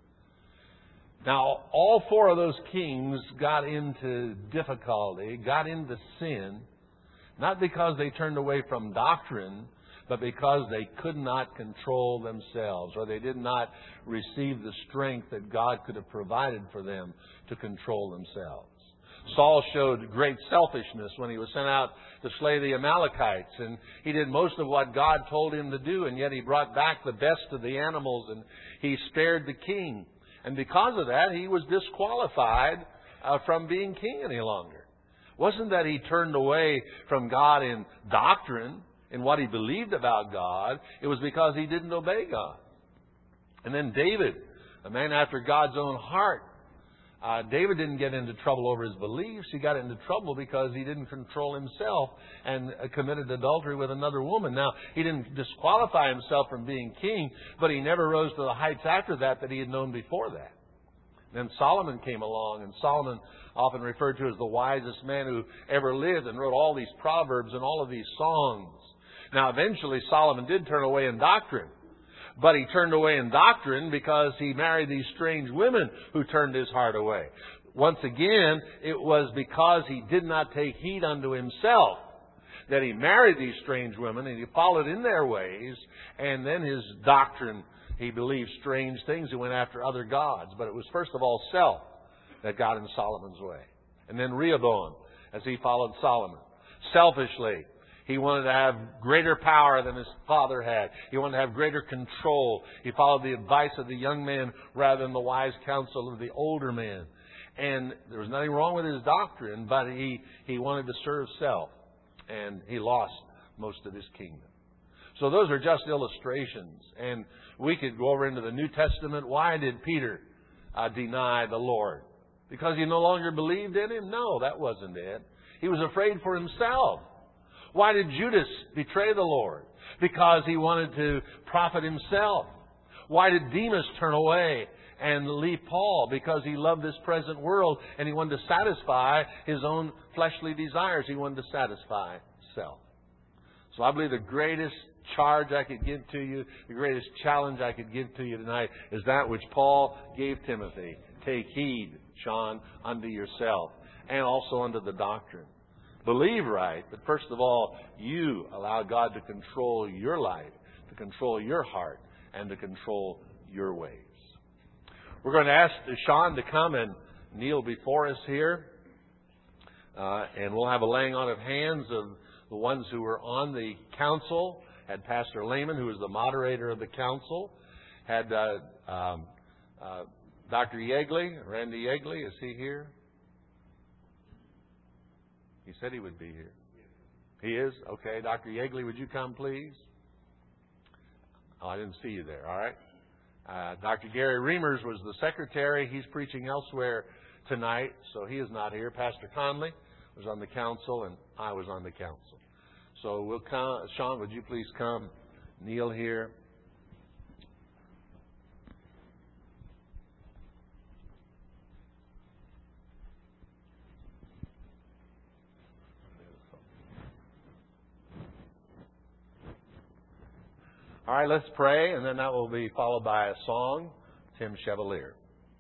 Now, all four of those kings got into difficulty, got into sin, not because they turned away from doctrine, but because they could not control themselves, or they did not receive the strength that God could have provided for them to control themselves. Saul showed great selfishness when he was sent out to slay the Amalekites, and he did most of what God told him to do, and yet he brought back the best of the animals, and he spared the king. And because of that, he was disqualified uh, from being king any longer. It wasn't that he turned away from God in doctrine, in what he believed about God. It was because he didn't obey God. And then David, a man after God's own heart, uh, David didn't get into trouble over his beliefs. He got into trouble because he didn't control himself and uh, committed adultery with another woman. Now, he didn't disqualify himself from being king, but he never rose to the heights after that that he had known before that. Then Solomon came along, and Solomon, often referred to as the wisest man who ever lived, and wrote all these proverbs and all of these songs. Now, eventually, Solomon did turn away in doctrine. But he turned away in doctrine because he married these strange women who turned his heart away. Once again, it was because he did not take heed unto himself that he married these strange women, and he followed in their ways, and then his doctrine, he believed strange things. He went after other gods. But it was first of all self that got in Solomon's way. And then Rehoboam, as he followed Solomon. Selfishly, he wanted to have greater power than his father had. He wanted to have greater control. He followed the advice of the young man rather than the wise counsel of the older man. And there was nothing wrong with his doctrine, but he, he wanted to serve self. And he lost most of his kingdom. So those are just illustrations. And we could go over into the New Testament. Why did Peter uh, deny the Lord? Because he no longer believed in Him? No, that wasn't it. He was afraid for himself. Why did Judas betray the Lord? Because he wanted to profit himself. Why did Demas turn away and leave Paul? Because he loved this present world and he wanted to satisfy his own fleshly desires. He wanted to satisfy self. So I believe the greatest charge I could give to you, the greatest challenge I could give to you tonight is that which Paul gave Timothy. Take heed, Sean, unto yourself and also unto the doctrine. Believe right, but first of all, you allow God to control your life, to control your heart, and to control your ways. We're going to ask Sean to come and kneel before us here, uh, and we'll have a laying on of hands of the ones who were on the council. Had Pastor Lehman, who was the moderator of the council, had uh, um, uh, Doctor Yeagley, Randy Yeagley. Is he here? He said he would be here. He is? Okay. Doctor Yeagley, would you come, please? Oh, I didn't see you there. All right. Uh, Doctor Gary Reimers was the secretary. He's preaching elsewhere tonight, so he is not here. Pastor Conley was on the council, and I was on the council. So we'll come. Sean, would you please come kneel here? All right, let's pray, and then that will be followed by a song, Tim Chevalier.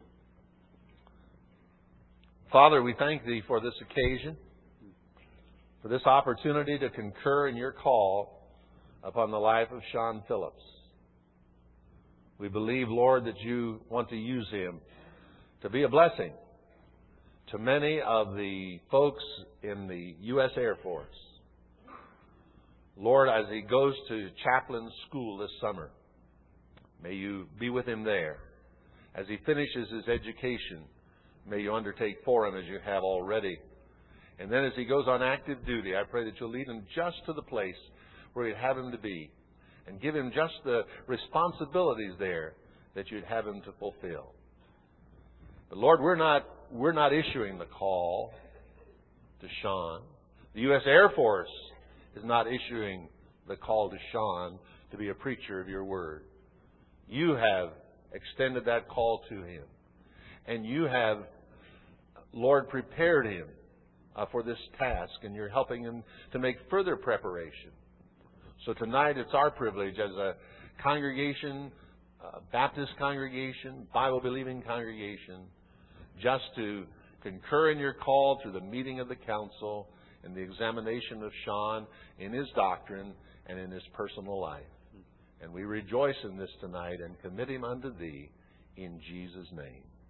Father, we thank Thee for this occasion, for this opportunity to concur in Your call upon the life of Sean Phillips. We believe, Lord, that You want to use him to be a blessing to many of the folks in the U S Air Force. Lord, as he goes to chaplain school this summer, may You be with him there. As he finishes his education, may You undertake for him as You have already. And then as he goes on active duty, I pray that You'll lead him just to the place where You'd have him to be, and give him just the responsibilities there that You'd have him to fulfill. But Lord, we're not we're not issuing the call to Sean. The U S Air Force is not issuing the call to Sean to be a preacher of your word. You have extended that call to him. And you have, Lord, prepared him uh, for this task, and you're helping him to make further preparation. So tonight it's our privilege as a congregation, a Baptist congregation, Bible-believing congregation, just to concur in your call through the meeting of the council and the examination of Sean in his doctrine and in his personal life. And we rejoice in this tonight and commit him unto thee in Jesus' name.